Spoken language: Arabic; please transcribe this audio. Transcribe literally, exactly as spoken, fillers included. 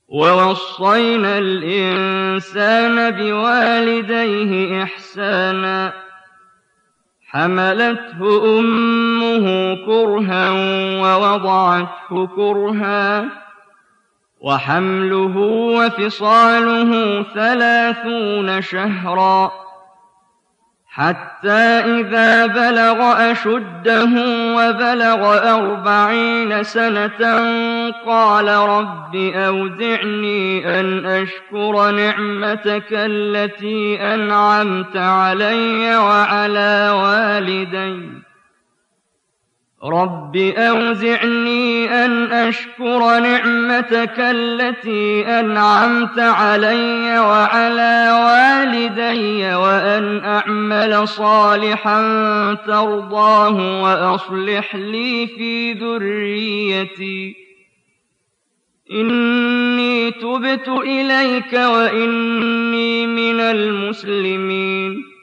وَوَصَّيْنَا الْإِنسَانَ بِوَالِدَيْهِ إِحْسَانًا حَمَلَتْهُ أُمُّهُ كُرْهًا وَوَضَعَتْهُ كُرْهًا وَحَمْلُهُ وَفِصَالُهُ ثَلَاثُونَ شَهْرًا حَتَّىٰ إِذَا بَلَغَ أَشُدَّهُ وَبَلَغَ أَرْبَعِينَ سَنَةً قَالَ رَبِّ أَوْزِعْنِي أَنْ أَشْكُرَ نِعْمَتَكَ الَّتِي أَنْعَمْتَ عَلَيَّ وَعَلَىٰ وَالِدَيَّ رَبِّ أَوْزِعْنِي أَنْ أَشْكُرَ نِعْمَتَكَ الَّتِي أَنْعَمْتَ عَلَيَّ وَعَلَىٰ وَالِدَيَّ وَأَنْ أَعْمَلَ صَالِحًا تَرْضَاهُ وَأَصْلِحْ لِي فِي ذُرِّيَّتِي إِنِّي تُبْتُ إِلَيْكَ وَإِنِّي مِنَ الْمُسْلِمِينَ